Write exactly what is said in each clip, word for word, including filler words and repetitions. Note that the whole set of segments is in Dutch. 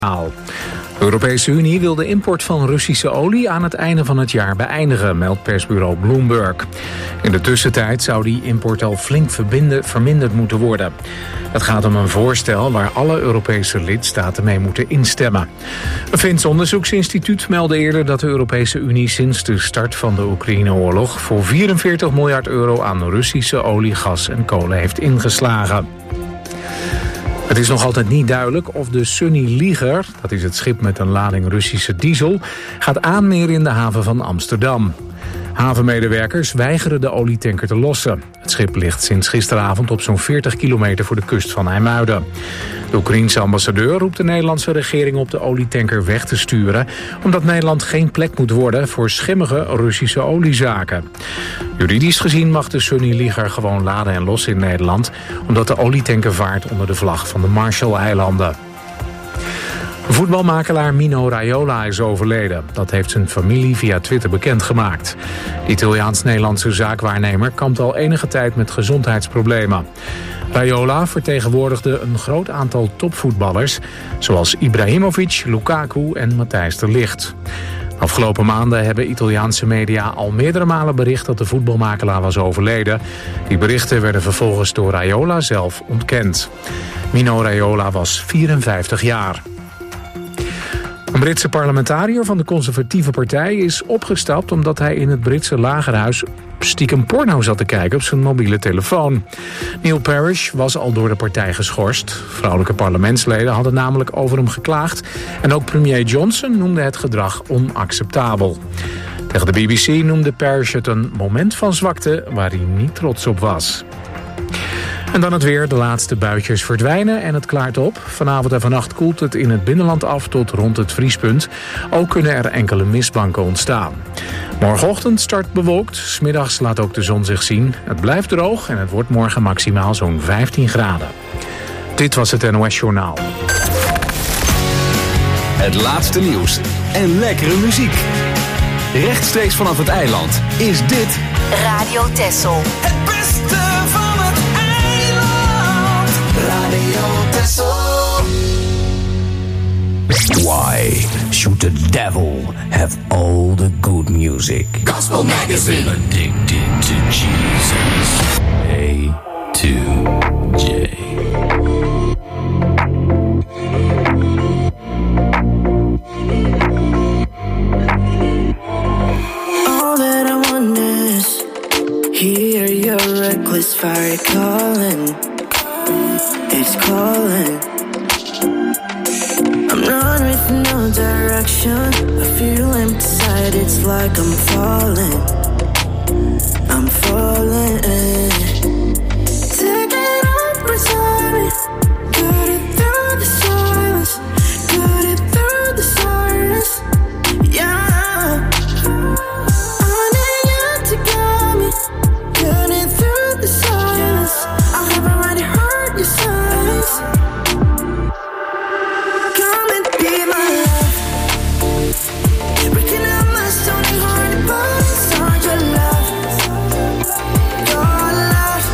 De Europese Unie wil de import van Russische olie aan het einde van het jaar beëindigen, meldt persbureau Bloomberg. In de tussentijd zou die import al flink verminderd moeten worden. Het gaat om een voorstel waar alle Europese lidstaten mee moeten instemmen. Een Fins onderzoeksinstituut meldde eerder dat de Europese Unie sinds de start van de Oekraïne-oorlog voor vierenveertig miljard euro aan Russische olie, gas en kolen heeft ingeslagen. Het is nog altijd niet duidelijk of de Sunny Liger, dat is het schip met een lading Russische diesel, gaat aanmeren in de haven van Amsterdam. Havenmedewerkers weigeren de olietanker te lossen. Het schip ligt sinds gisteravond op zo'n veertig kilometer voor de kust van IJmuiden. De Oekraïense ambassadeur roept de Nederlandse regering op de olietanker weg te sturen, omdat Nederland geen plek moet worden voor schimmige Russische oliezaken. Juridisch gezien mag de Sunny Liger gewoon laden en lossen in Nederland, omdat de olietanker vaart onder de vlag van de Marshall-eilanden. Voetbalmakelaar Mino Raiola is overleden. Dat heeft zijn familie via Twitter bekendgemaakt. De Italiaans-Nederlandse zaakwaarnemer kampt al enige tijd met gezondheidsproblemen. Raiola vertegenwoordigde een groot aantal topvoetballers, zoals Ibrahimovic, Lukaku en Matthijs de Ligt. Afgelopen maanden hebben Italiaanse media al meerdere malen bericht dat de voetbalmakelaar was overleden. Die berichten werden vervolgens door Raiola zelf ontkend. Mino Raiola was vierenvijftig jaar. Een Britse parlementariër van de conservatieve partij is opgestapt omdat hij in het Britse lagerhuis stiekem porno zat te kijken op zijn mobiele telefoon. Neil Parish was al door de partij geschorst. Vrouwelijke parlementsleden hadden namelijk over hem geklaagd en ook premier Johnson noemde het gedrag onacceptabel. Tegen de B B C noemde Parish het een moment van zwakte waar hij niet trots op was. En dan het weer. De laatste buitjes verdwijnen en het klaart op. Vanavond en vannacht koelt het in het binnenland af tot rond het vriespunt. Ook kunnen er enkele mistbanken ontstaan. Morgenochtend start bewolkt. 's Middags laat ook de zon zich zien. Het blijft droog en het wordt morgen maximaal zo'n vijftien graden. Dit was het N O S Journaal. Het laatste nieuws en lekkere muziek. Rechtstreeks vanaf het eiland is dit Radio Texel. Het beste van het eiland. Radio Texel. Why should the devil have all the good music? Gospel Magazine. Addicted to Jesus. A to J. All that I want is hear your reckless fire calling. It's calling. I'm running with no direction. I feel empty inside. It's like I'm falling. I'm falling. Take it up beside me. Got it through the silence. Got it through the silence. Yeah. Your love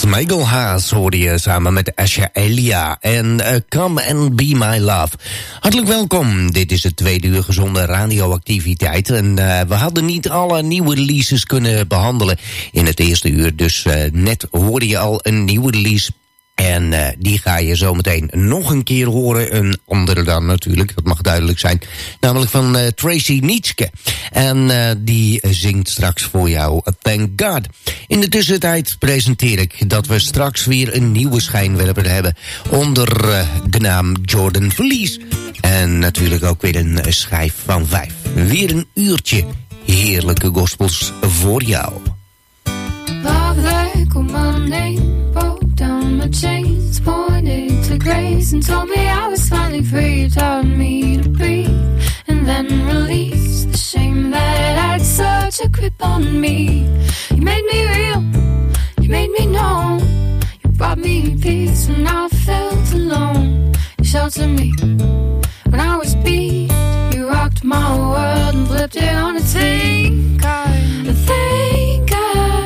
Smeagolhaas hoorde je samen met Asha Elia en uh, Come and Be My Love. Hartelijk welkom, dit is het tweede uur gezonde radioactiviteit. En uh, we hadden niet alle nieuwe releases kunnen behandelen in het eerste uur. Dus uh, net hoorde je al een nieuwe release. En uh, die ga je zometeen nog een keer horen. Een andere dan natuurlijk, dat mag duidelijk zijn. Namelijk van uh, Tracy Nietzsche. En uh, die zingt straks voor jou Thank God. In de tussentijd presenteer ik dat we straks weer een nieuwe schijnwerper hebben. Onder uh, de naam Jordan Verlies. En natuurlijk ook weer een schijf van vijf. Weer een uurtje heerlijke gospels voor jou. Love that called my name, broke down my chains, pointed to grace and told me I was finally free. Taught me to breathe and then release the shame that had such a grip on me. You made me real, you made me known, you brought me peace when I felt alone. You sheltered me when I was beat, you rocked my world and flipped it on its thing. God, thank God.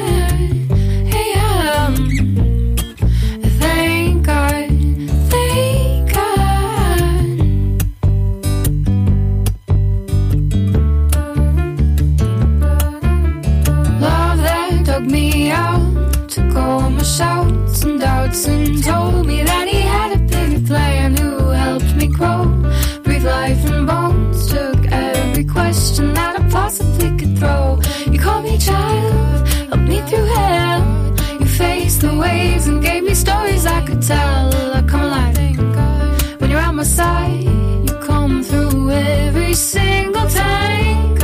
Took all my shouts and doubts and told me that he had a bigger plan, who helped me grow, breathe life in bones, took every question that I possibly could throw. You called me child, helped me through hell, you faced the waves and gave me stories I could tell. I come alive when you're at my side, you come through every single time.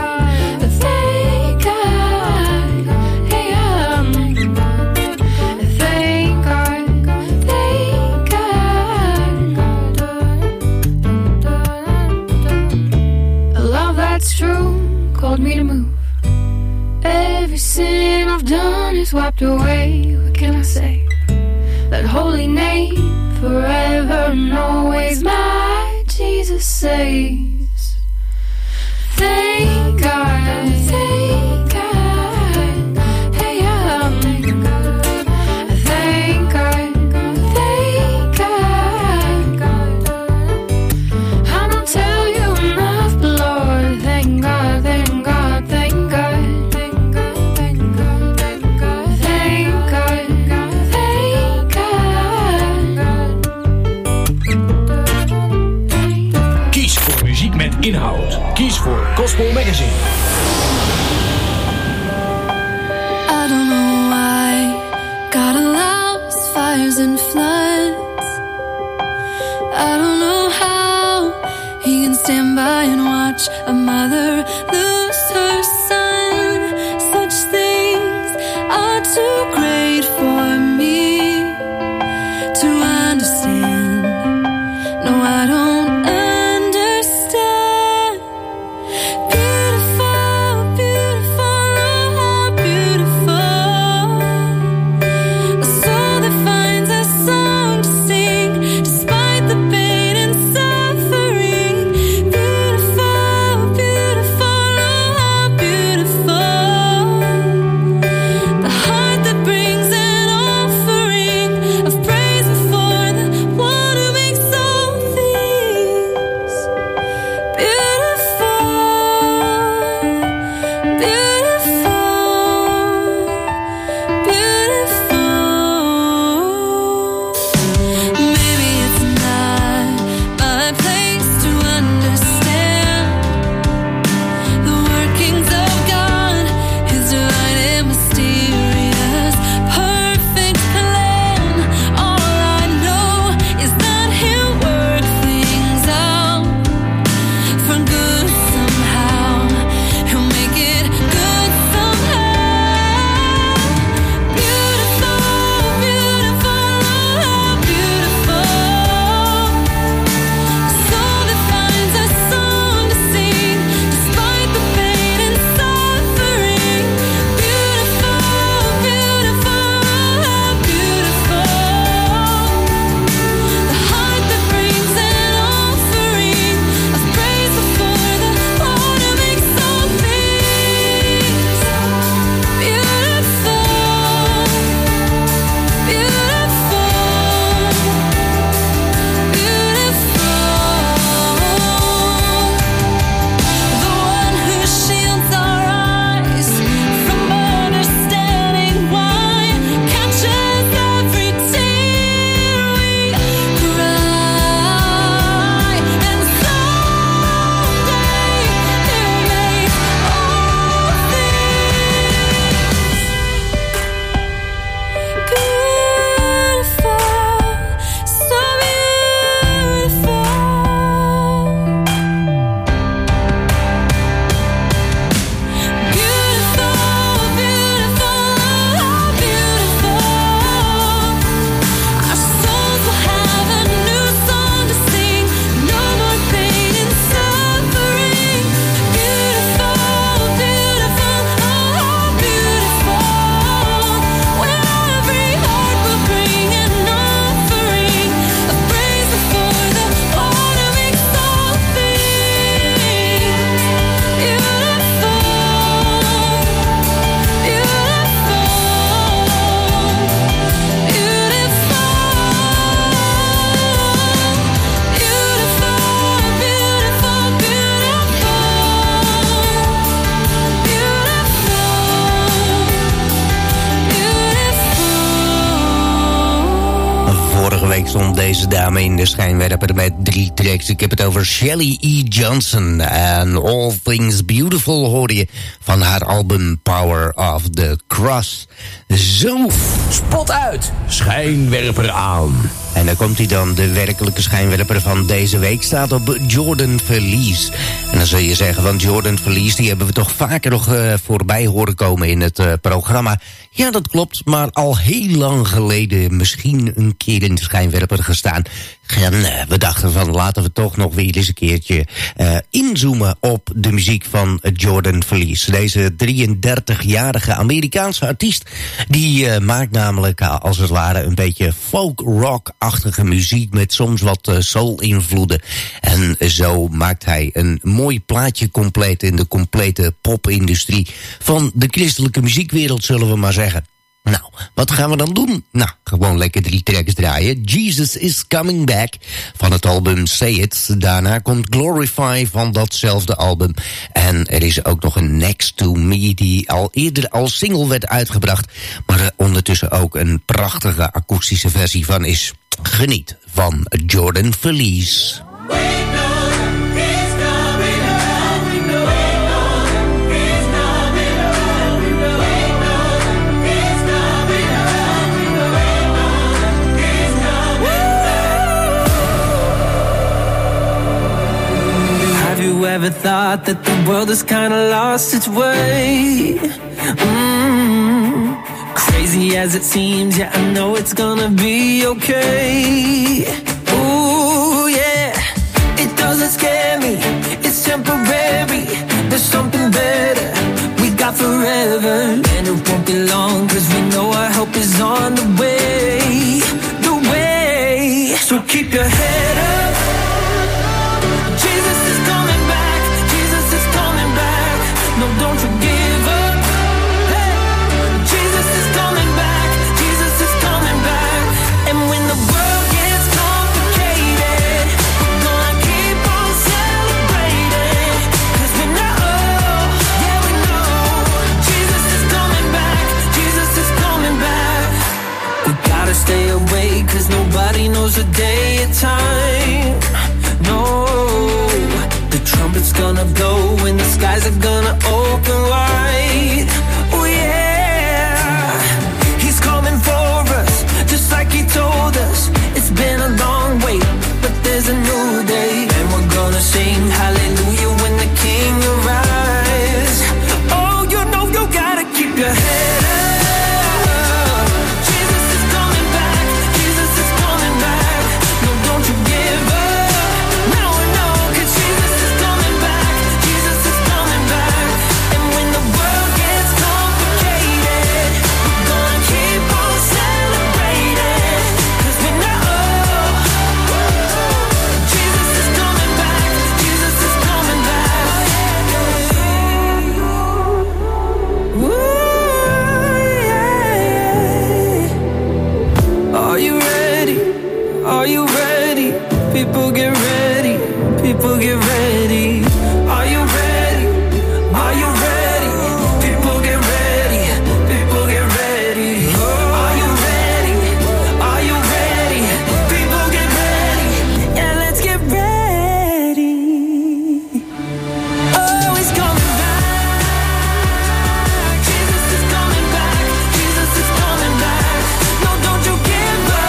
Called me to move. Every sin I've done is wiped away. What can I say? That holy name forever and always my Jesus saves. Thank God, thank God, hey, um, thank God, thank God. I don't tell you enough, but Lord, thank God, thank God, thank God, thank God, thank God, thank God, thank God, thank God. Kies voor muziek met inhoud. Kies voor Gospel Magazine. I don't know why God allows fires and floods. I don't know how He can stand by and watch a mother lose her son. Such things are too great for me to understand. No, I don't understand. Beautiful, beautiful, oh how beautiful. A soul that finds a song to sing despite the pain and suffering. Beautiful, beautiful, Vorige week stond deze dame in de schijnwerper met drie tracks. Ik heb het over Shelly E. Johnson. En All Things Beautiful hoorde je van haar album Power of the Cross. Zo. Spot uit, schijnwerper aan. En dan komt hij dan. De werkelijke schijnwerper van deze week staat op Jordan Feliz. En dan zul je zeggen, van Jordan Feliz, die hebben we toch vaker nog uh, voorbij horen komen in het uh, programma. Ja, dat klopt, maar al heel lang geleden misschien een keer in de schijnwerper gestaan. En uh, we dachten van, laten we toch nog weer eens een keertje uh, inzoomen op de muziek van Jordan Feliz. Deze drieëndertigjarige Amerikaanse artiest, die uh, maakt namelijk uh, als het ware een beetje folk-rock-achtige muziek met soms wat uh, soul-invloeden. En zo maakt hij een mooi plaatje compleet in de complete popindustrie van de christelijke muziekwereld, zullen we maar zeggen. Nou, wat gaan we dan doen? Nou, gewoon lekker drie tracks draaien. Jesus is Coming Back van het album Say It. Daarna komt Glorify van datzelfde album. En er is ook nog een Next to Me die al eerder als single werd uitgebracht. Maar er ondertussen ook een prachtige akoestische versie van is. Geniet van Jordan Feliz. Ever thought that the world has kind of lost its way? Mm-hmm. Crazy as it seems, yeah, I know it's gonna be okay. Ooh, yeah, it doesn't scare me, it's temporary. There's something better, we got forever. And it won't be long, cause we know our help is on the way. The way, so keep your head up. Jesus is coming back, Jesus is coming back. No, don't you give up. Hey, Jesus is coming back, Jesus is coming back. And when the world gets complicated, we're gonna keep on celebrating. Cause we know, yeah we know, Jesus is coming back, Jesus is coming back. We gotta stay awake, cause nobody knows the day or time. No, the trumpet's gonna blow and the skies are gonna open wide. Oh yeah, he's coming for us, just like he told us. It's been a long wait, but there's a new day. And we're gonna sing hallelujah when the king arrives. Oh, you know you gotta keep your head up. People get ready, people get ready. Are you ready? Are you ready? People get ready, people get ready. Are you ready? Are you ready? People get ready. Yeah, let's get ready. Oh, he's coming back. Jesus is coming back. Jesus is coming back. No, don't you give up.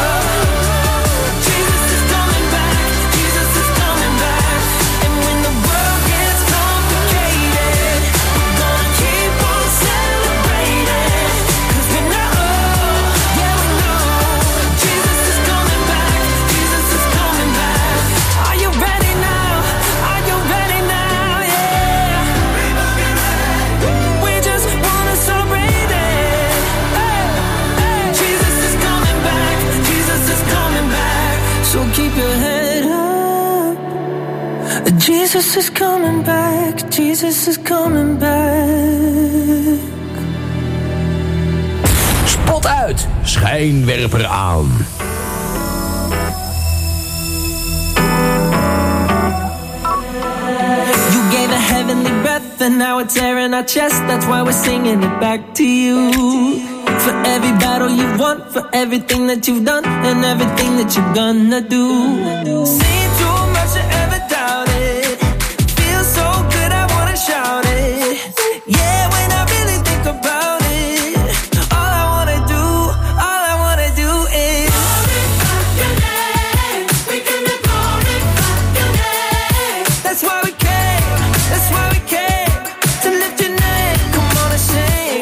Jesus is coming back, Jesus is coming back. Spot uit, schijnwerper aan. You gave a heavenly breath and now it's air in our chest. That's why we're singing it back to you. for every battle you've won, for everything that you've done, and everything that you're gonna do. Seen too much to ever doubt it. Feels so good, I wanna shout it. Yeah, when I really think about it, all I wanna do, all I wanna do is glorify your name. We gonna glorify your name. That's why we came, that's why we came, to lift your name. Come on and sing.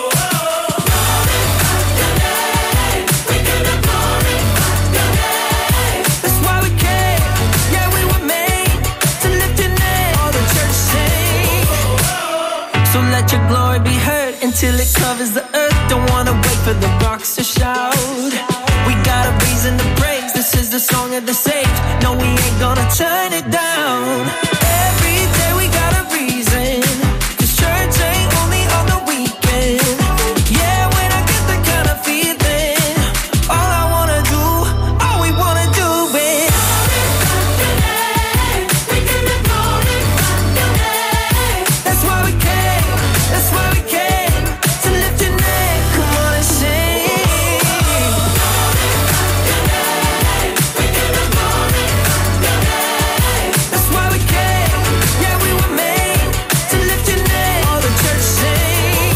Your glory be heard until it covers the earth. Don't wanna wait for the rocks to shout. We got a reason to praise. This is the song of the sage. No, we ain't gonna turn it down. Every day we got a reason, 'cause church ain't only on the weekend. Yeah, when I get the kind of feeling, all I wanna do, all we wanna do is glorify your name. We gonna glorify your name. That's why we came. That's why we came, to lift your name. Come on and sing. Glorify your name. We gonna glorify your name. That's why we came. Yeah, we were made to lift your name. All the church sing.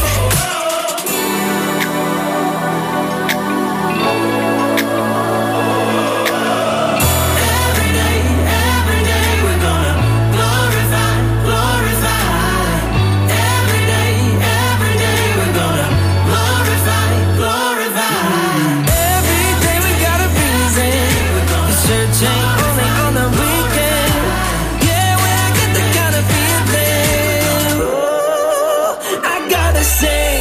Every day, every day we're gonna glorify, glorify. Every day, every day we're gonna glorify, glorify. Every day we got a reason. The church ain't only on the weekend. Yeah, when I get the kind of feeling, oh, I gotta sing.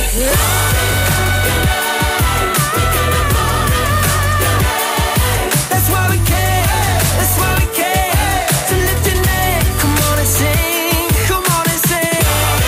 That's why we came, that's why we came, to lift your name. Come on and sing, come on and sing.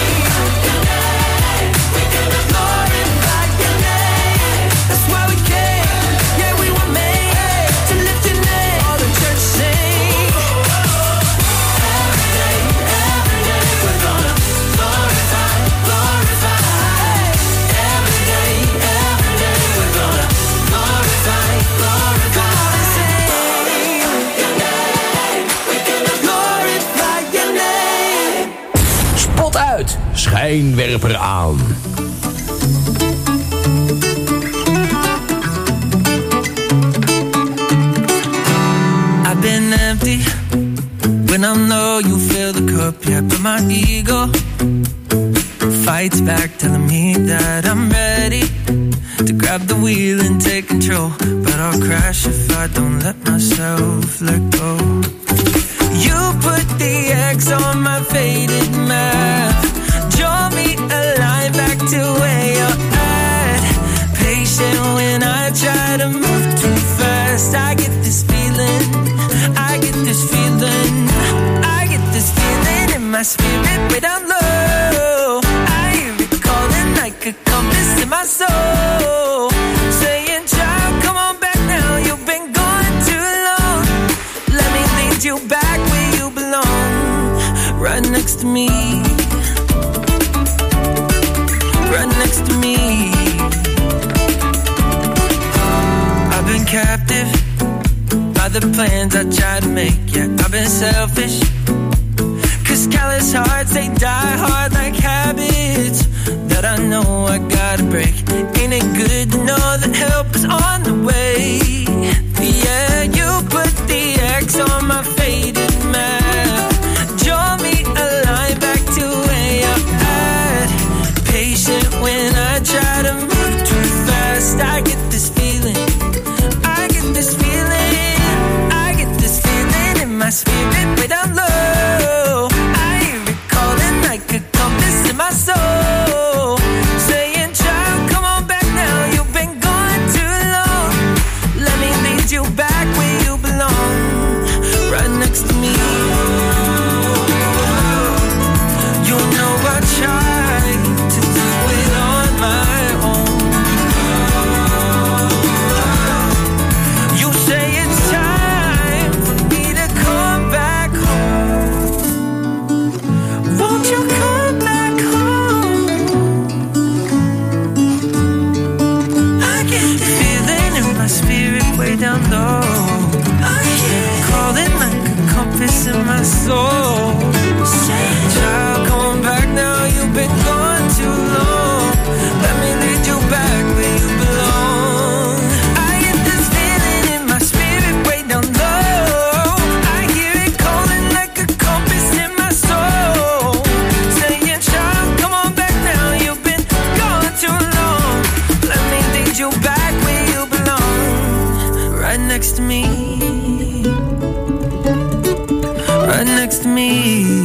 We gonna glorify your name. That's why we came, yeah, we were made to lift your name. All the church sing. Every day, every day we're gonna glorify, glorify. Every day, every day we're gonna glorify, glorify. Come on and sing. Your name. We gonna glorify your name. Spot uit, schijnwerper aan. I've been empty when I know you fill the cup, yeah, but my ego fights back, telling me that I'm ready to grab the wheel and take control. But I'll crash if I don't let myself let go. You put the X on my faded map, draw me a line back to where you're at. Patient when I try to move too fast. I get this feeling, I get this feeling, I get this feeling in my spirit way down low. I hear it calling like a compass in my soul, saying, child, come on back now, you've been gone too long. Let me lead you back where you belong, right next to me, right next to me. I've been captive by the plans I try to make. Yeah, I've been selfish, 'cause callous hearts, they die hard like habits that I know I gotta break. Ain't it good to know that help is on the way? Yeah, you put the X on my faded map, draw me a line back to where you're at. Patient when I try to move too fast. I get this feeling, I get this feeling, I get this feeling in my spirit way down low. I hear it calling like a compass in my soul, saying, child, come on back now, you've been gone too long. Let me lead down low. I hear it calling like a compass in my soul. Child, come on back now, you've been gone too long. Let me lead you back where you belong. I get this feeling in my spirit way down low. I hear it calling like a compass in my soul. Saying, child, come on back now, you've been gone too long. Let me lead you back where you belong. Right next to me. Right next to me.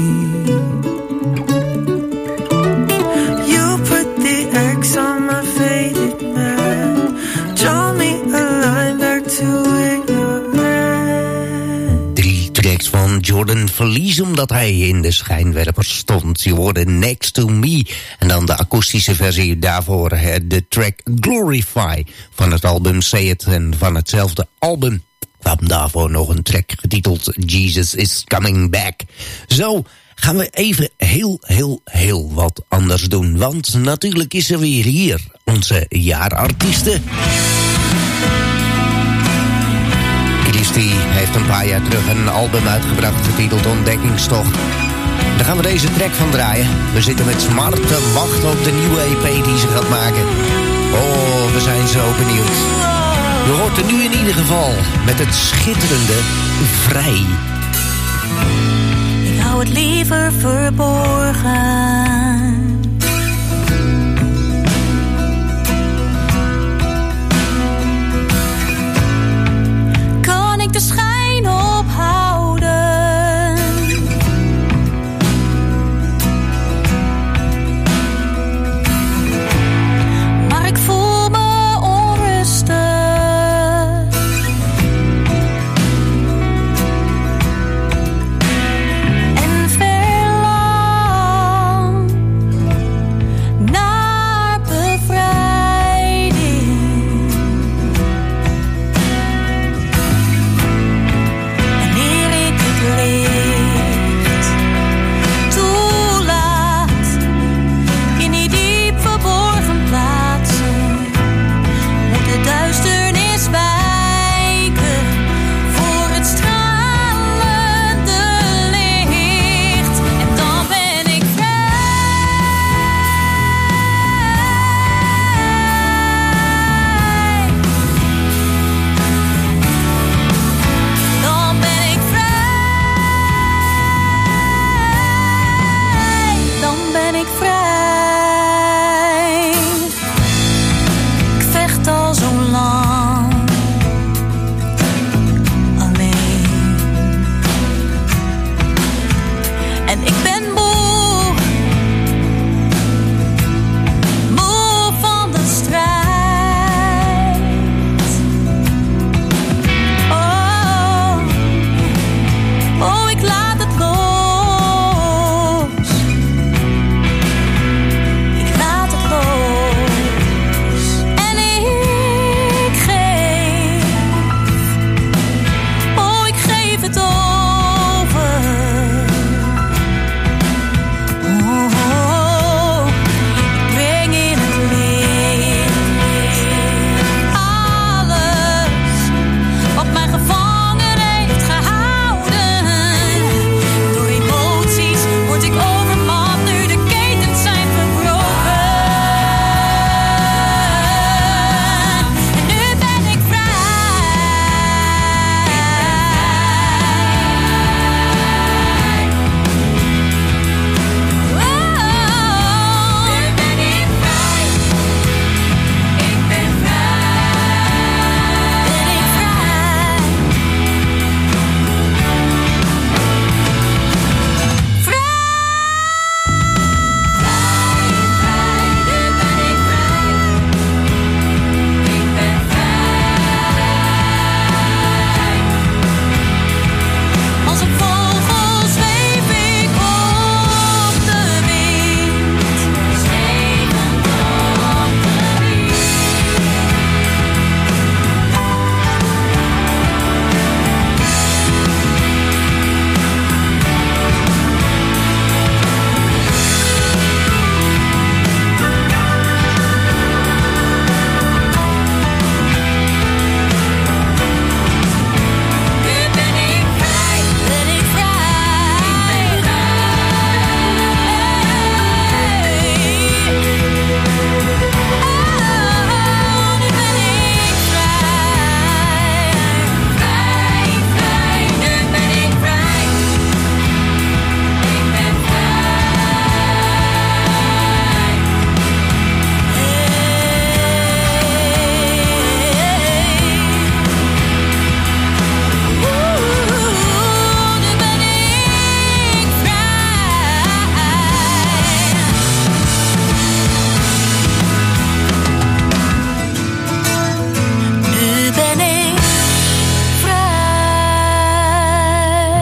You put the X on my faded map. Draw me a line back to where you're at. Drie tracks van Jordan verlies omdat hij in de schijnwerper stond. Je hoorde Next to Me. En dan de akoestische versie daarvoor. De track Glorify van het album Say It. En van hetzelfde album kwam daarvoor nog een track getiteld Jesus is Coming Back. Zo gaan we even heel, heel, heel wat anders doen. Want natuurlijk is er weer hier onze jaarartiesten. Christy heeft een paar jaar terug een album uitgebracht getiteld Ontdekkingstocht. Daar gaan we deze track van draaien. We zitten met smart te wachten op de nieuwe E P die ze gaat maken. Oh, we zijn zo benieuwd. Je hoort er nu in ieder geval met het schitterende Vrij. Ik hou het liever verborgen. Kan ik de schijn ophouden? Maar ik voel me onrustig.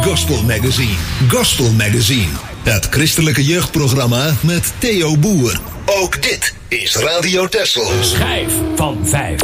Gospel Magazine. Gospel Magazine. Het christelijke jeugdprogramma met Theo Boer. Ook dit is Radio Texel. Schijf van vijf.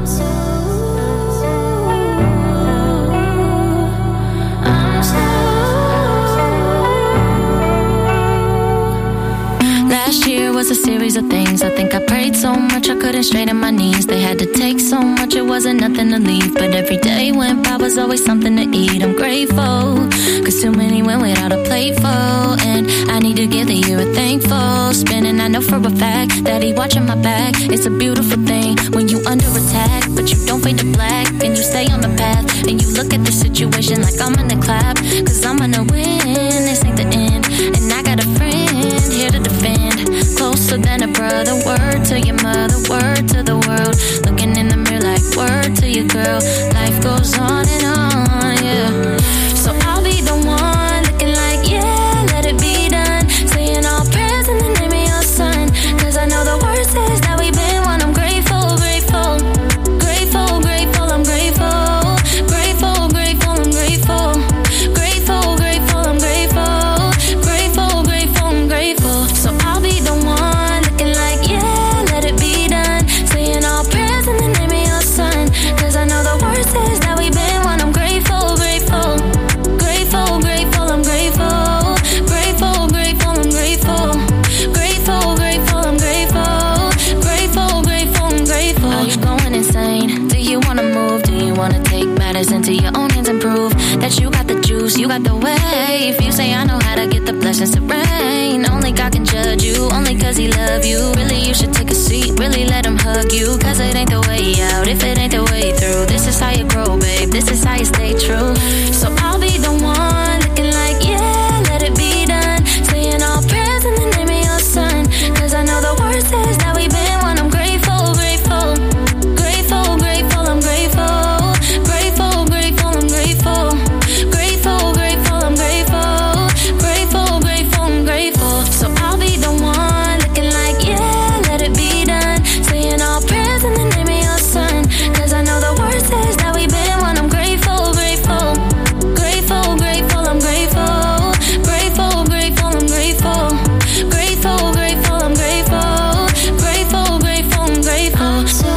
Last year was a series of things. I think I prayed so much I couldn't straighten my knees. They had to take so much, it wasn't nothing to leave. But every day went by was always something to eat. I'm grateful, cause too many went without a plateful. And I need to give the year a thankful spin. And I know for a fact that he watching my back. It's a beautiful thing when you under attack, but you don't fade to black. And you stay on the path, and you look at the situation like I'm gonna clap. Cause I'm gonna win, this ain't the end. And I got a friend here to defend. Closer than a brother, word to your mother, word to the world. Looking in the mirror like word to your girl. Life goes on and on, yeah. So I'll be the one looking like, yeah, let it be done. Saying all prayers in the name of your son. Cause I know the word says that we've been one. I'm grateful, grateful, grateful, grateful, I'm grateful. Grateful, grateful, I'm grateful. Grateful, grateful, I'm grateful. Grateful, grateful, I'm grateful. So I'll be the one looking like, yeah, let it be done. Saying all prayers in the name of your son. Cause I know the word says that we've been one. I'm grateful, grateful. Grateful, grateful, I'm grateful. Grateful, grateful, I'm grateful. Grateful, grateful, I'm grateful. Grateful, grateful, I'm grateful. Are you going insane? Do you wanna move? Do you wanna take matters into your own hands and prove that you got the juice, you got the way? If you say I know how to get the blessings to rain, only God can judge you, only cause he love you. Really you should take a seat, really let him hug you. Cause it ain't the way out, if it ain't the way through. This is how you grow, babe, this is how you stay true. So I'll be the one looking like, yeah, let it be done. Saying all prayers in the name of your son. Cause I know the word says that we've been one. I'm grateful, grateful. Grateful, grateful, I'm grateful. Grateful, grateful, I'm grateful. Grateful, grateful, I'm grateful. Grateful, grateful, I'm grateful. So I'll be the one looking like, yeah, let it be done. Saying all prayers in the name of your son. Cause I know the word says that we've been one. I'm grateful, grateful. Grateful, grateful, I'm grateful. Grateful, grateful, I'm grateful. Grateful, grateful, I'm grateful. Grateful, grateful, I'm grateful. So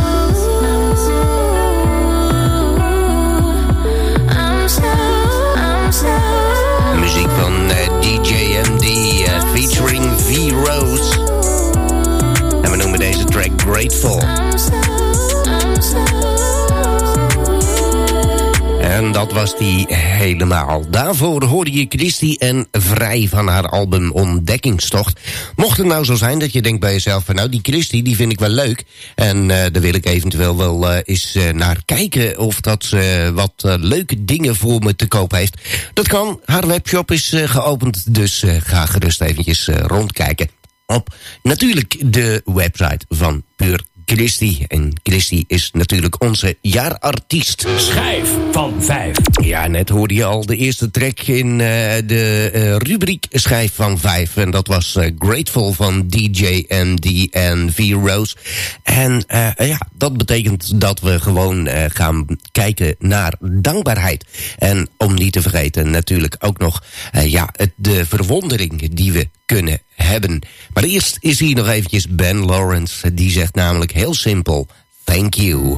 I'm so, I'm so. Muziek van uh, D J M D uh, featuring V-Rose. En we noemen deze track Grateful. En dat was die helemaal. Daarvoor hoorde je Christy en Vrij van haar album Ontdekkingstocht. Mocht het nou zo zijn dat je denkt bij jezelf van nou die Christy die vind ik wel leuk. En uh, daar wil ik eventueel wel uh, eens uh, naar kijken of dat ze uh, wat uh, leuke dingen voor me te koop heeft. Dat kan. Haar webshop is uh, geopend. Dus uh, ga gerust eventjes uh, rondkijken. Op natuurlijk de website van Puur Christy. En Christy is natuurlijk onze jaarartiest. Schijf van vijf. Ja, net hoorde je al de eerste track in uh, de uh, rubriek Schijf van vijf. En dat was uh, Grateful van D J M D en V-Rose. En uh, ja, dat betekent dat we gewoon uh, gaan kijken naar dankbaarheid. En om niet te vergeten natuurlijk ook nog uh, ja, het, de verwondering die we kunnen hebben. Maar eerst is hier nog eventjes Ben Lawrence. Die zegt namelijk heel simpel, thank you.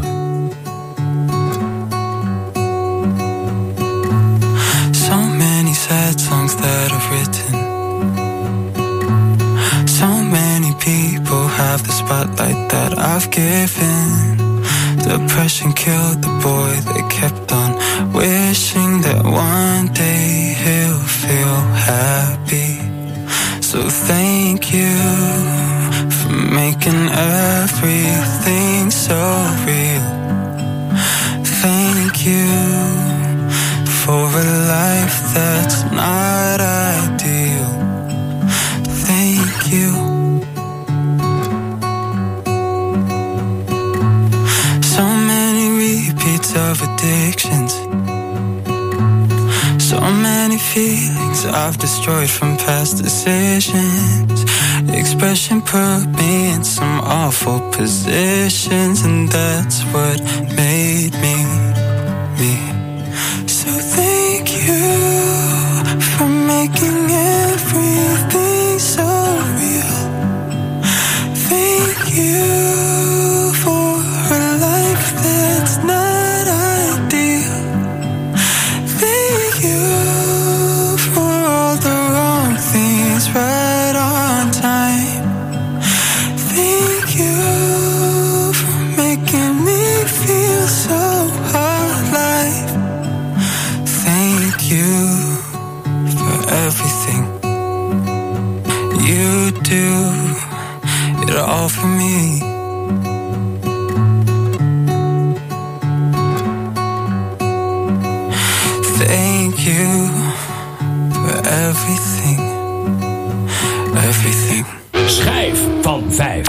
So many sad songs that I've written. So many people have the spotlight that I've given. Depression killed the boy that kept on wishing that one day he'll feel happy. So thank you for making everything so real. Thank you for a life that's not ideal. Thank you. So many repeats of addictions. So many feelings I've destroyed from past decisions. Expression put me in some awful positions, and that's what made me me. So thank you Thank you for everything, everything. Schijf van vijf.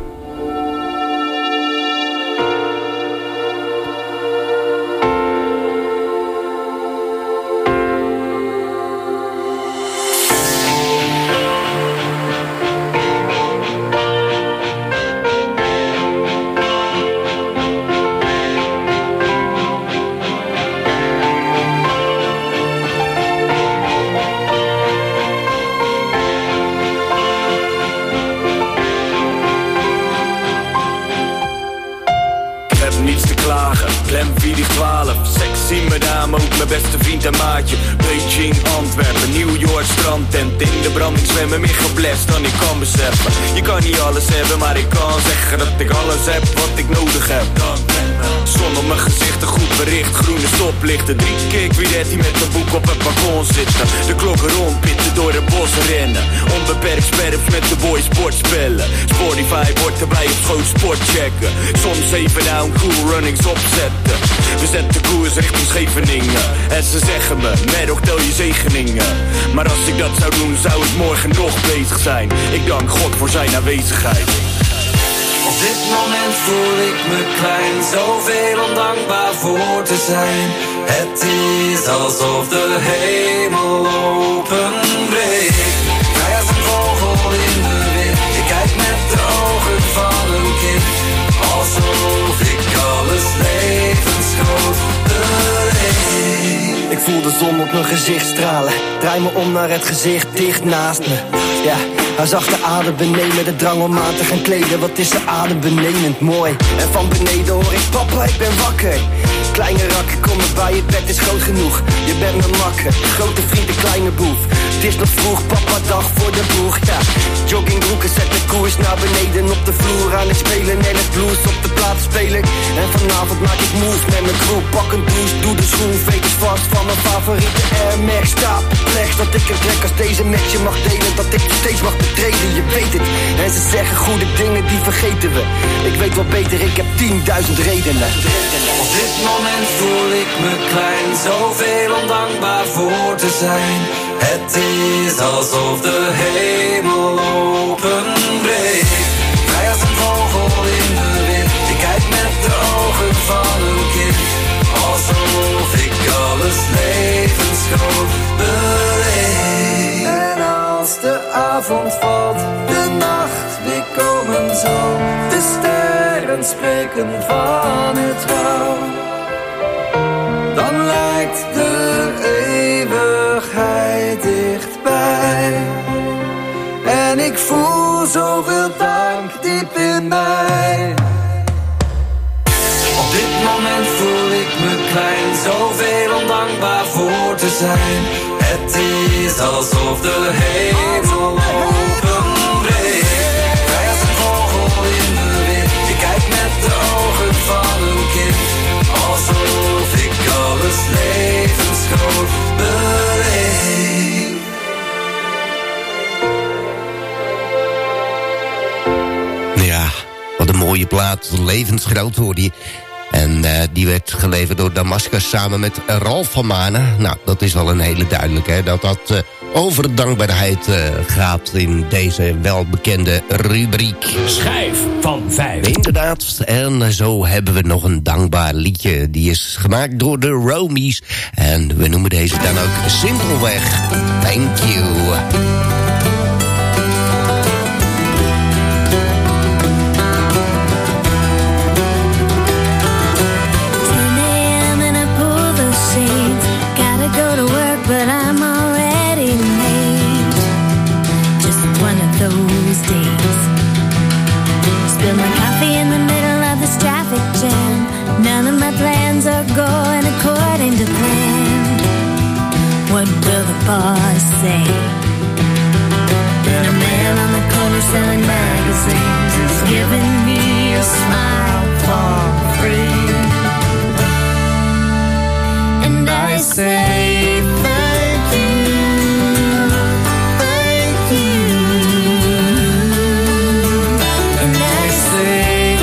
Beste vriend en maatje, Beijing, Antwerpen, New York, strandtent. In de branding zwemmen, meer geblest dan ik kan beseffen. Je kan niet alles hebben, maar ik kan zeggen dat ik alles heb wat ik nodig heb. Zon op mijn gezicht, een goed bericht, groene stoplichten. Drie keer Quiretti met een boek op het balkon zitten. De klokken rondpitten, door het bos rennen. Onbeperkt sperps met de boys sportspellen. Spotify wordt erbij op schoot sport checken. Soms even down, cool runnings opzetten. We zetten koers richting Scheveningen. En ze zeggen me, Merok tel je zegeningen. Maar als ik dat zou doen, zou ik morgen nog bezig zijn. Ik dank God voor zijn aanwezigheid. Op dit moment voel ik me klein, zoveel om dankbaar voor te zijn. Het is alsof de hemel openbreekt. Vrij als een vogel in de wind, ik kijk met de ogen van een kind. Alsof ik alles levensgroot beleef. Ik voel de zon op mijn gezicht stralen. Draai me om naar het gezicht dicht naast me. Ja, hij zag de adem benemen, de drang om aan te gaan kleden. Wat is de adem benemend mooi. En van beneden hoor ik papa, ik ben wakker. Kleine rakker, kom erbij, het bed is groot genoeg. Je bent mijn makker, grote vriend, een kleine boef. Het is nog vroeg, papa, dag voor de boeg, ja. Joggingbroeken, zet de koers naar beneden op de vloer. Aan het spelen en het blues op de plaat spelen. En vanavond maak ik moves met mijn crew. Pak een douche, doe de schoen, veters vast van mijn favoriete Air Max. Stapelplex, dat ik een trek als deze met je mag delen. Dat ik je steeds mag betreden, je weet het. En ze zeggen goede dingen, die vergeten we. Ik weet wel beter, ik heb tienduizend redenen. Op dit moment voel ik me klein, zoveel om dankbaar voor te zijn. Het is alsof de hemel openbreekt. Vrij als een vogel in de wind, ik kijk met de ogen van een kind. Alsof ik alles levensgroot beleef. En als de avond valt, de nacht weer komen zal. De sterren spreken van het rouw. Dan lijkt de eeuwigheid dichtbij. En ik voel zoveel dank diep in mij. Op dit moment voel ik me klein, zoveel om dankbaar voor te zijn. Het is alsof de hemel openbreekt. Vrij als een vogel in de wind, ik kijk met de ogen van een kind. Alsof ik alles levensgroot beleef. Ja, wat een mooie plaat. Levensgroot hoorde je. En uh, die werd geleverd door Damascus samen met Ralf van Manen. Nou, dat is wel een hele duidelijke, hè, dat dat uh, over dankbaarheid uh, gaat in deze welbekende rubriek. Schijf van vijf. Inderdaad, en zo hebben we nog een dankbaar liedje. Die is gemaakt door de Romies. En we noemen deze dan ook simpelweg Thank You. But I'm already late. Just one of those days. Spill my coffee in the middle of this traffic jam. None of my plans are going according to plan. What will the boss say? Been a man on the corner selling magazines is giving me a smile for free. And I say thank you, thank you. And I say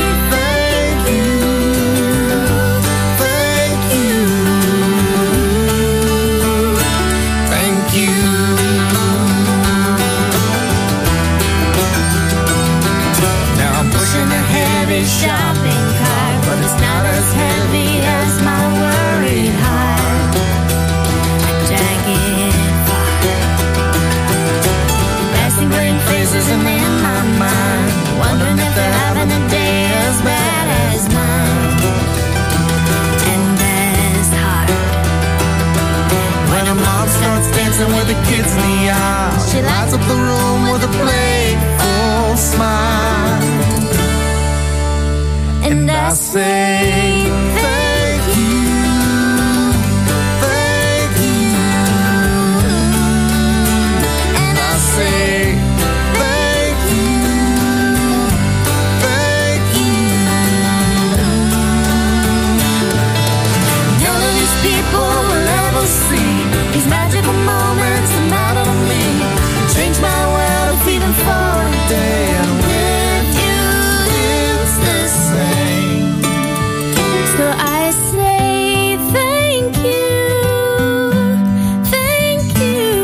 thank you, thank you. Mom starts dancing with the kids in the aisle. She lights up the room with a playful smile. And I say thank you, thank you. And I say thank you, thank you. None of these people will ever see these magical moments that matter to me. Change my world if even for a day. And with you it's the same. So I say thank you, thank you.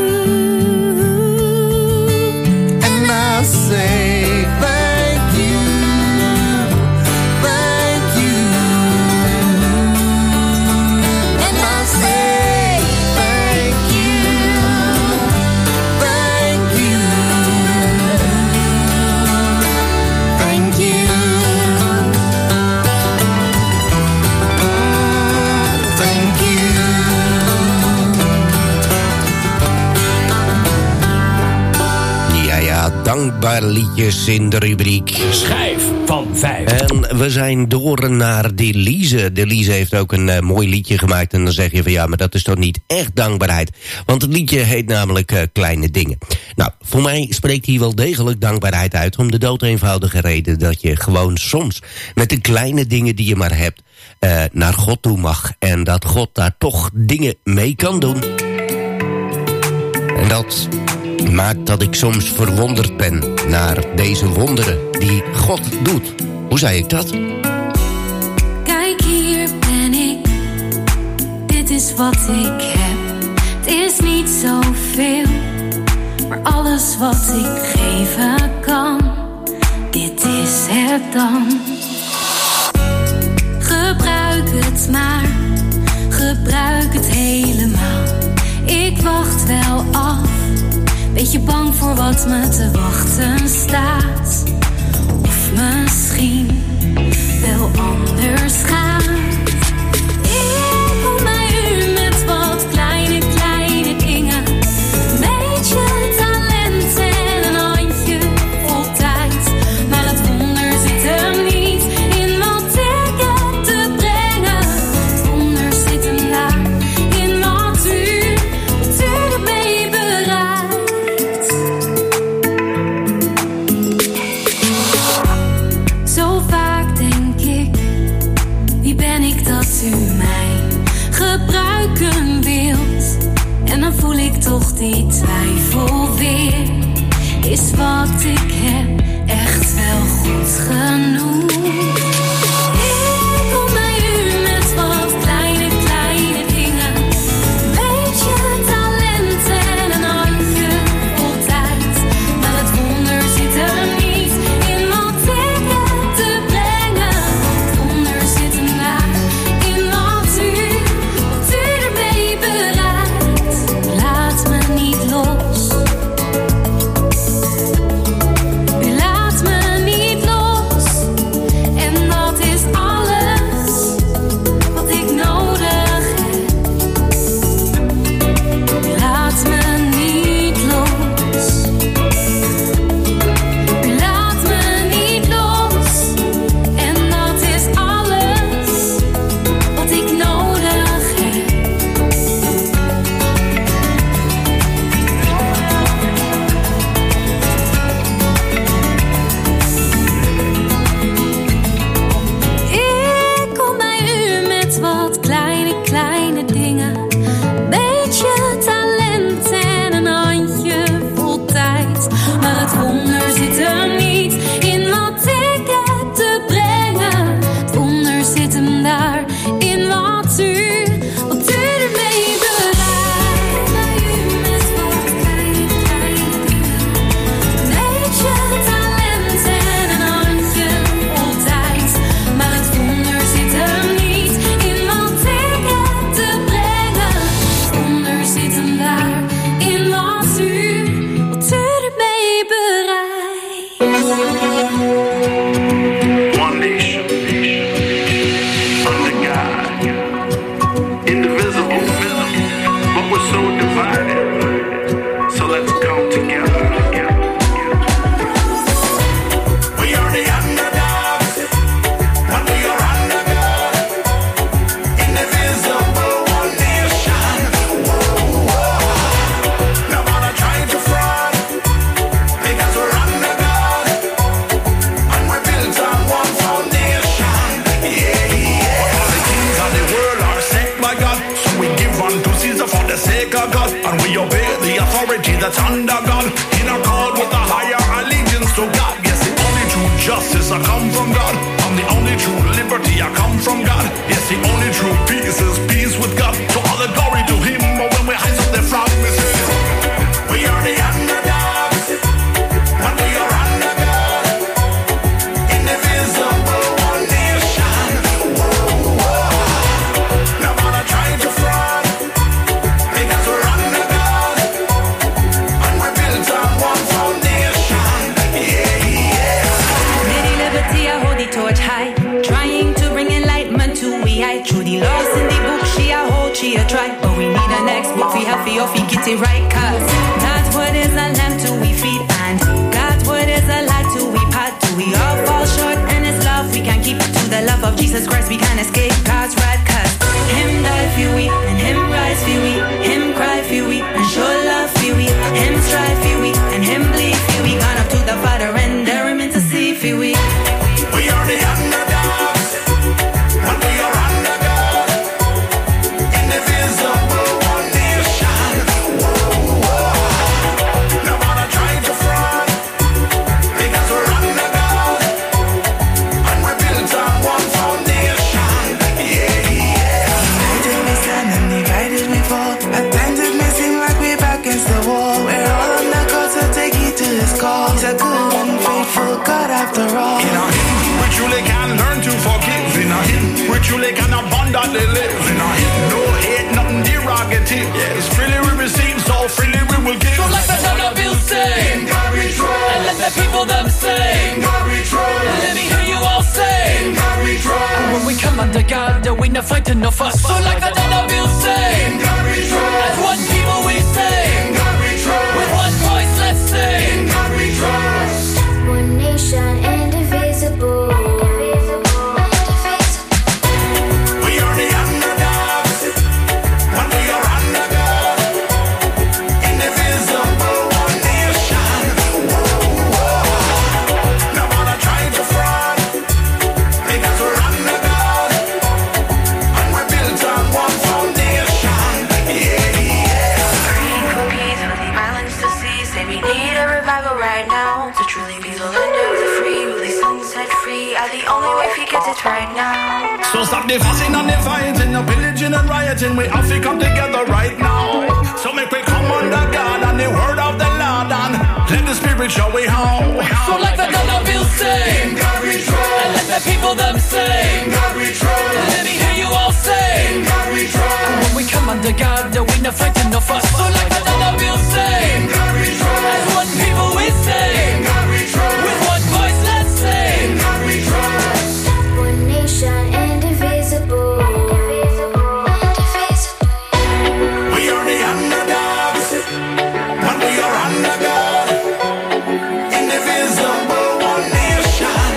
And I say thank you, thank you. And I say thank you, thank you, thank you, thank you. Ja, ja, dankbare liedjes in de rubriek Schijf van vijf. En we zijn door naar Delise. Delise heeft ook een uh, mooi liedje gemaakt. En dan zeg je van ja, maar dat is toch niet echt dankbaarheid. Want het liedje heet namelijk uh, Kleine Dingen. Nou, voor mij spreekt hier wel degelijk dankbaarheid uit. Om de doodeenvoudige reden dat je gewoon soms met de kleine dingen die je maar hebt uh, naar God toe mag. En dat God daar toch dingen mee kan doen. En dat maakt dat ik soms verwonderd ben naar deze wonderen die God doet. Hoe zei ik dat? Kijk, hier ben ik. Dit is wat ik heb. Het is niet zoveel, maar alles wat ik geven kan, dit is het dan. Gebruik het maar, gebruik het helemaal. Ik wacht wel af, beetje bang voor wat me te wachten staat. Of misschien wel anders gaat. Ik kom bij u met wat kleine, kleine dingen. Beetje talent en een handje vol tijd. Maar het wonder zit hem niet in wat ik heb te brengen. Het wonder zit hem daar in wat u, wat u ermee bereikt. Zo vaak denk ik, wie ben ik dat u mij gebruiken wilt? En dan voel ik toch die twijfel weer. Is wat ik heb echt wel goed genoeg? Ik kom bij u met wat kleine, kleine dingen. Beetje talent en een handje vol tijd. Maar het wonder zit er niet in wat ik heb te brengen. Het wonder zit hem daar in wat u, wat u ermee bereikt. Laat me niet los. U laat me niet los. En that's under God, in accord with the higher allegiance to God. Yes, the only true justice I come from God. I'm the only true liberty I come from God. Yes, the only true peace is peace with God. So all the glory to Him. But when we hands up the front, we say, we are the underdogs, and we are under God, indivisible, one nation. Whoa, whoa. Nobody trying to fraud, because we're under God, and we're built on one foundation. Yeah, yeah. Lady Liberty, I hold the torch high, trying to bring enlightenment to we hide. Through the laws in the book, she a hold, she a try, but we need a next book. We have for your feet, get it right, cause God's word is a lamp to we feet, and God's word is a light to we path. Do we all fall short in His love? We can't keep to the love of Jesus Christ. We can't escape God's wrath, cause Him die for we, and Him rise for we, Him cry for we, and show love for we, Him strive for we, and Him bleed for we. Gone up to the Father and there Him intercede for we. We are the underdogs, and we are under God, indivisible, one nation. Whoa, whoa. Nobody trying to fraud, because we're under God, and we're built on one foundation. Yeah, yeah. United we stand and divided we fall. At times it may seem like we're back against the wall. We're all on the call, so take heed to His call. He's a good and faithful God after all. In a Him, we truly can learn to forgive. In a Him, we truly can abundantly live. In a Him, no hate, nothing derogative. Yes, freely we receive, so freely we will give. So like the dollar bill say, in God we trust. and let the people them say, in God we trust. Let me hear you all say, in God we trust. when we come under God, there we no fighting no fuss. So like the dollar bill say, in God we trust. as one people we say, in God we trust. with one voice let's say, in God we trust. One nation, indivisible. We are the underdogs, and we are under God, indivisible, one nation. Whoa, whoa. Nobody trying to fraud, because we're under God, and we're built on one foundation. Yeah, yeah. Green cookies for the islands to see. Say we need a revival right now to truly be the land of the free. Release and set free are the only way we get it right now. So stop the fussing and the fighting, the pillaging and rioting. We have to come together right now. So make we come under God and the word of the Lord, and let the Spirit show we how. so like the dollar bill say, In God we trust. and let the people them say, In God we trust. let me hear you all say, In God we trust. when we come under God, there we no fighting no fuss. So like the dollar bill say, In God we trust. as one people we say, In God we trust. with one voice let's say, In God we trust. One nation, indivisible. We are the underdogs, and we are under God, indivisible, one nation.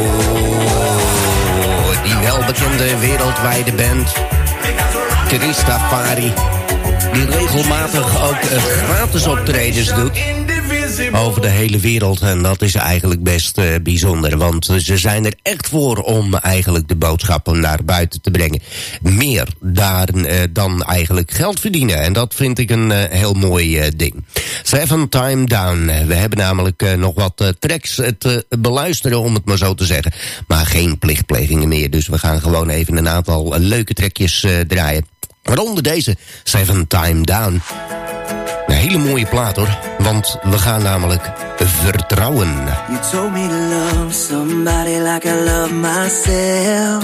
Oh, die welbekende wereldwijde band Christafari, die regelmatig ook uh, gratis optredens doet over de hele wereld. En dat is eigenlijk best uh, bijzonder, want ze zijn er echt voor om eigenlijk de boodschappen naar buiten te brengen. Meer daar, uh, dan eigenlijk geld verdienen. En dat vind ik een uh, heel mooi uh, ding. Seven Time Down. We hebben namelijk uh, nog wat uh, tracks te beluisteren, om het maar zo te zeggen. Maar geen plichtplegingen meer, dus we gaan gewoon even een aantal uh, leuke trackjes uh, draaien. Waaronder deze Seven Time Down. Een hele mooie plaat hoor, want we gaan namelijk vertrouwen. You told me to love somebody like I love myself.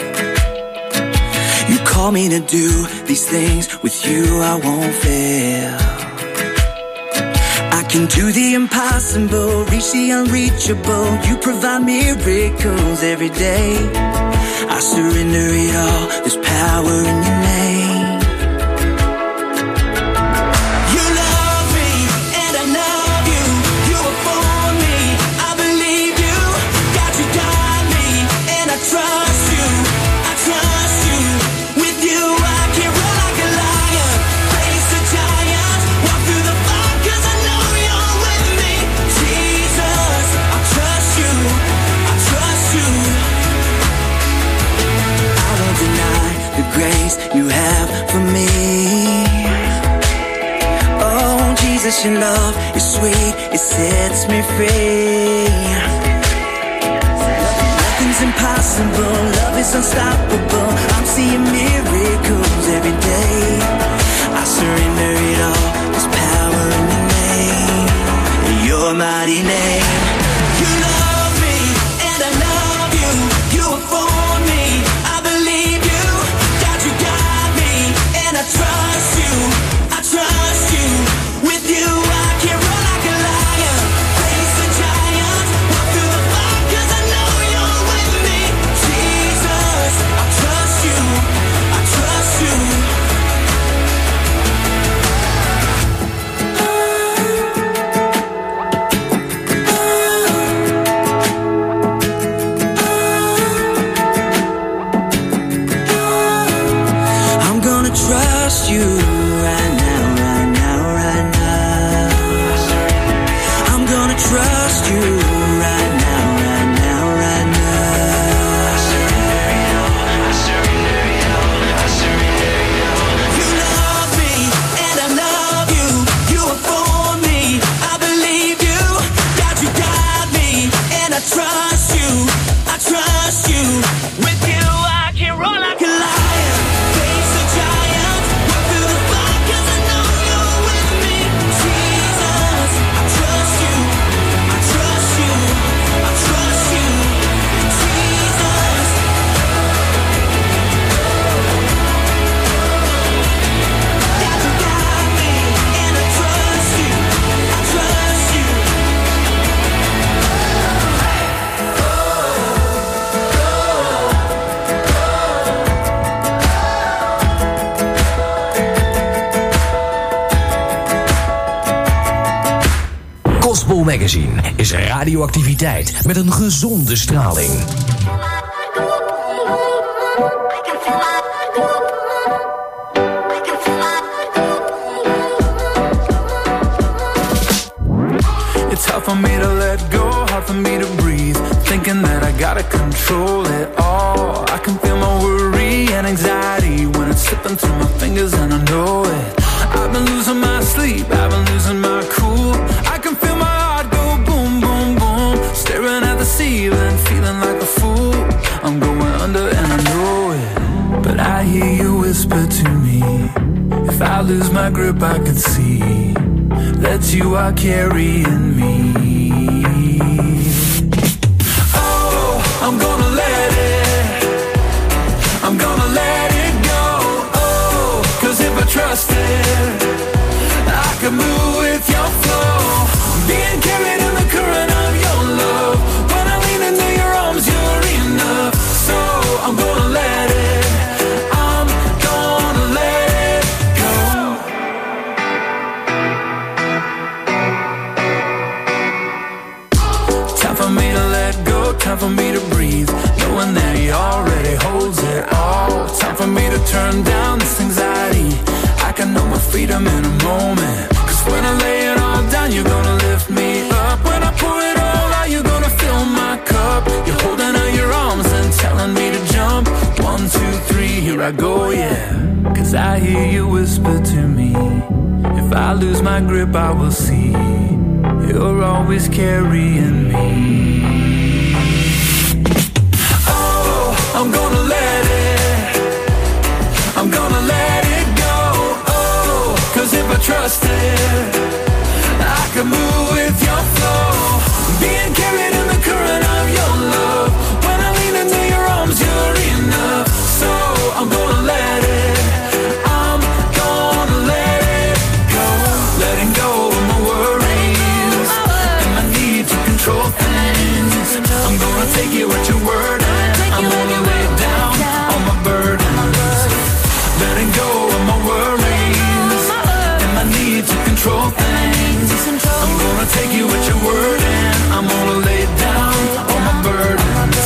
You call me to do these things, with you I won't fail. I can do the impossible, reach the unreachable. You provide miracles every day. I surrender it all, there's power in your name. You have for me. Oh, Jesus. that your love is sweet, it sets me free. Nothing's impossible, love is unstoppable. I'm seeing miracles every day. I surrender it all, there's power in your name, your mighty name. You love me, and I love you. You are for me, I believe you. God, you got me, and I trust you. I trust you. With you, I can run like a lion, face the giants, walk through the fire, 'cause I know you're with me. Jesus, I trust you. I trust you. I'm gonna trust you right now, right now, right now. I'm gonna trust you right now, right now, right now. You love me, and I love you. You are for me, I believe you. God, you got me, and I trust you. I trust you. With you, I can run like a lion, face the giants, walk through the fire, 'cause I know you're with me. Jesus, I trust you. I trust you. I trust you. Jesus. God, you got me, and I trust you. I trust you. Gospel Magazine is radioactiviteit met een gezonde straling. It's hard for me to let go, hard for me to breathe, thinking that I gotta control it all. I can feel my worry and anxiety when it's slipping through my fingers, and I know it. I've been losing my sleep, I've been losing my cool. I can feel my heart go boom, boom, boom, staring at the ceiling, feeling like a fool. I'm going under and I know it, but I hear you whisper to me, if I lose my grip I can see that you are carrying me. Oh, I'm gonna let it, I'm gonna let it go. Oh, 'cause if I trust it, I can move with your flow. Being carried in the current of your love. When I lean into your arms, you're enough. So I'm gonna let it, I'm gonna let it go. Time for me to let go, time for me to breathe, knowing that he already holds it all. Time for me to turn down this anxiety, I can know my freedom in a moment. 'Cause when I lay it all down, you're gonna lift me up. When I pour it all out, you're gonna fill my cup. You're holding out your arms and telling me to jump. One, two, three, here I go, yeah. 'Cause I hear you whisper to me, if I lose my grip, I will see you're always carrying me. Oh, I'm gonna let it, I'm gonna let it go. Oh, 'cause if I trust it, I can move with your flow. Being carried in the current of your love. When I lean into your arms, you're enough. So I'm gonna let it, I'm gonna let it go. Letting go of my worries and my need to control things. I'm gonna take you at your word, and I'm gonna lay down all my burdens. Letting go of my worries and my need to control things. I'm gonna take you at your word, and I'm gonna lay down all my burdens.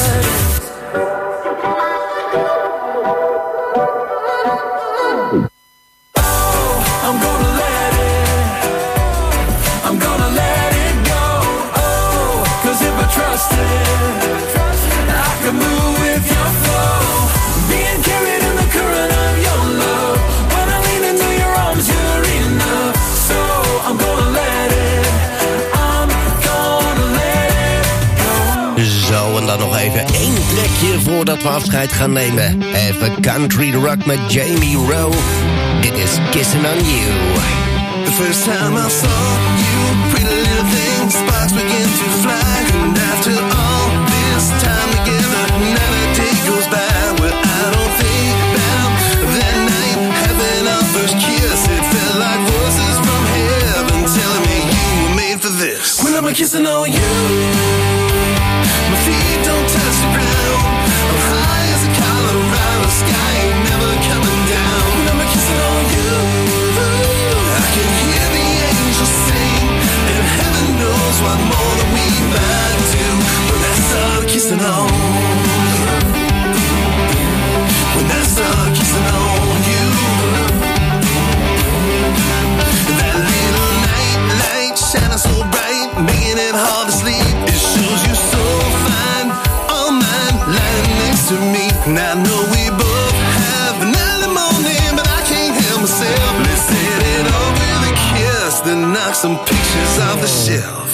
Oh, I'm gonna let it, I'm gonna let it go. Oh, 'cause if I trust it, I can move with your flow. Being carried in the current of your love. When I lean into your arms, you're enough. So I'm gonna één trekje voordat we afscheid gaan nemen. Even country rock met Jamie Rowe. Dit is Kissing on You. The first time I saw you, pretty little thing, sparks begin to fly. And after all this time together, never a day goes by where I don't think about that night, having our first kiss. It felt like voices from heaven telling me you were made for this. When I'm kissing on you, my feet don't touch the ground. I'm high as a Colorado sky, ain't never coming down. When I'm kissing on you, I can hear the angels sing, and heaven knows what more than we might do when I start kissing on. When I start kissing on you, that little night light shining so bright, making it hard to sleep. It shows you so fine, all mine, lying next to me. And I know we both have an early morning, but I can't help myself. Let's set it off with a kiss, then knock some pictures off the shelf.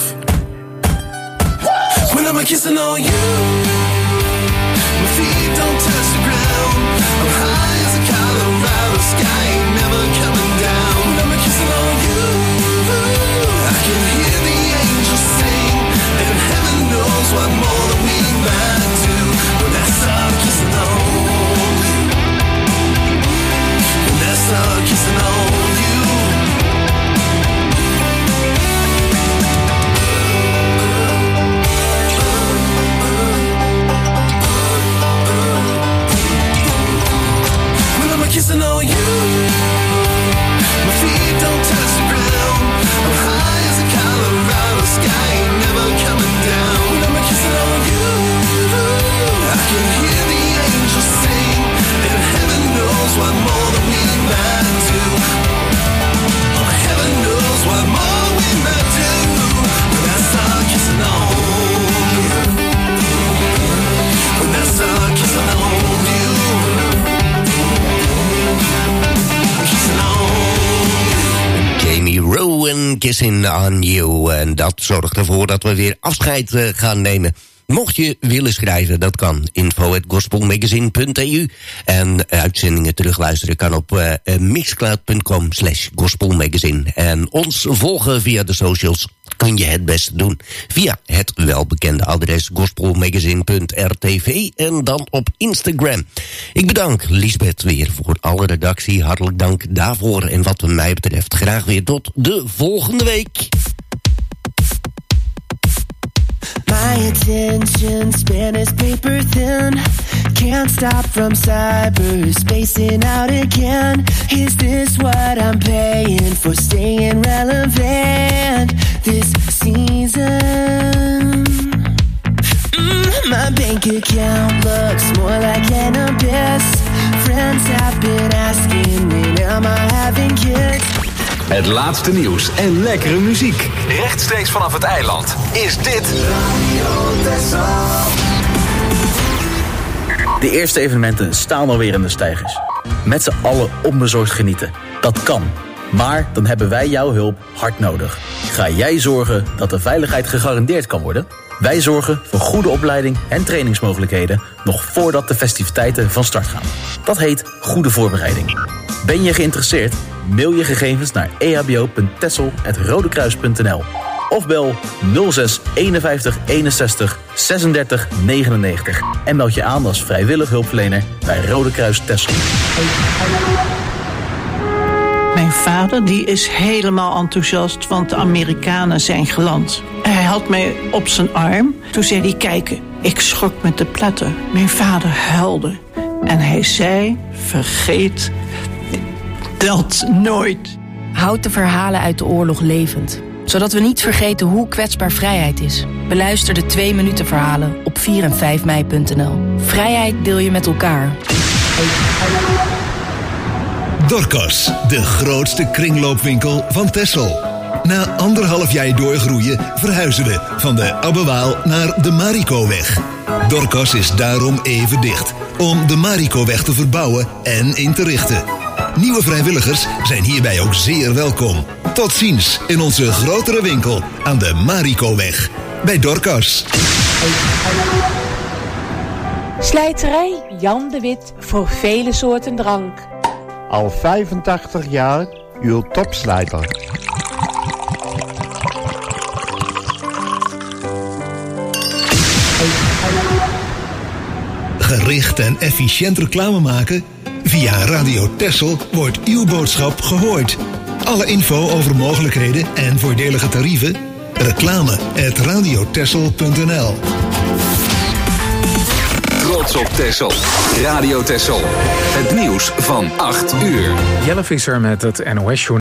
When I'm kissing on you, my feet don't touch the ground. I'm high as a Colorado sky, ain't never coming down. When I'm kissing on you, I can hear the angels sing, and heaven knows what more than we might do when I start kissing on you. When I start kissing on you. When I'm kissing on you, my feet don't touch the ground. I'm high as a Colorado sky, ain't never coming down. When I'm kissing on you, I can hear the angels sing, and heaven knows what more than we might do. Oh, heaven knows what more we might do when I start kissing on you. When I start kissing on you. Kissing on you. Jamie Rowe en Kissing on You. En dat zorgt ervoor dat we weer afscheid uh, gaan nemen. Mocht je willen schrijven, dat kan. info at gospelmagazine punt e u. En uitzendingen terugluisteren kan op uh, mixcloud punt com slash gospelmagazine. En ons volgen via de socials kun je het beste doen via het welbekende adres gospelmagazine punt r t v en dan op Instagram. Ik bedank Lisbeth weer voor alle redactie. Hartelijk dank daarvoor. En wat mij betreft graag weer tot de volgende week. My attention span is paper thin. Can't stop from cyberspacing out again. Is this what I'm paying for staying relevant this season? Mm, my bank account looks more like an abyss. Friends have been asking me, am I having kids? Het laatste nieuws en lekkere muziek. Rechtstreeks vanaf het eiland is dit De eerste evenementen staan alweer in de steigers. Met z'n allen onbezorgd genieten. Dat kan. Maar dan hebben wij jouw hulp hard nodig. Ga jij zorgen dat de veiligheid gegarandeerd kan worden? Wij zorgen voor goede opleiding en trainingsmogelijkheden nog voordat de festiviteiten van start gaan. Dat heet goede voorbereiding. Ben je geïnteresseerd? Mail je gegevens naar e h b o punt tessel apenstaartje rodekruis punt n l of bel nul zes eenenvijftig eenenzestig zesendertig negenennegentig en meld je aan als vrijwillig hulpverlener bij Rode Kruis Texel. Mijn vader die is helemaal enthousiast, want de Amerikanen zijn geland. Hij had mij op zijn arm. Toen zei hij, kijk, ik schrok met de pletter. Mijn vader huilde. En hij zei, vergeet dat nooit. Houd de verhalen uit de oorlog levend. Zodat we niet vergeten hoe kwetsbaar vrijheid is. Beluister de twee minuten verhalen op vier en vijf mei punt n l. Vrijheid deel je met elkaar. Dorcas, de grootste kringloopwinkel van Texel. Na anderhalf jaar doorgroeien verhuizen we van de Abbewaal naar de Marikoweg. Dorcas is daarom even dicht, om de Marikoweg te verbouwen en in te richten. Nieuwe vrijwilligers zijn hierbij ook zeer welkom. Tot ziens in onze grotere winkel aan de Marikoweg bij Dorcas. Slijterij Jan de Wit voor vele soorten drank. Al vijfentachtig jaar uw topslijter. Gericht en efficiënt reclame maken? Via Radio Texel wordt uw boodschap gehoord. Alle info over mogelijkheden en voordelige tarieven? Reclame at radiotexel punt n l. Trots op Texel. Radio Texel. Het nieuws van acht uur. Jelle Visser met het N O S-journaal.